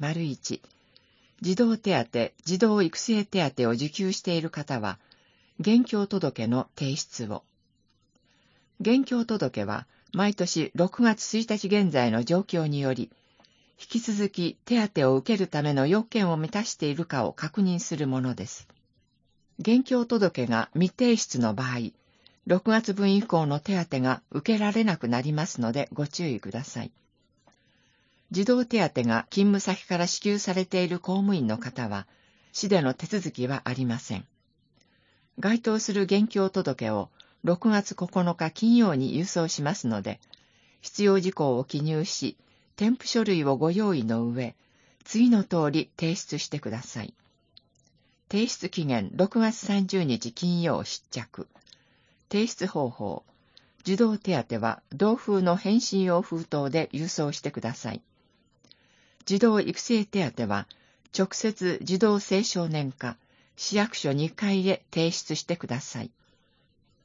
1、児童手当、児童育成手当を受給している方は、現況届の提出を。現況届は、毎年6月1日現在の状況により、引き続き手当を受けるための要件を満たしているかを確認するものです。現況届が未提出の場合、6月分以降の手当が受けられなくなりますのでご注意ください。児童手当が勤務先から支給されている公務員の方は、市での手続きはありません。該当する現況届を6月9日金曜に郵送しますので、必要事項を記入し、添付書類をご用意の上、次の通り提出してください。提出期限6月30日金曜失着。提出方法。児童手当は同封の返信用封筒で郵送してください。児童育成手当は直接児童青少年課、市役所2階へ提出してください。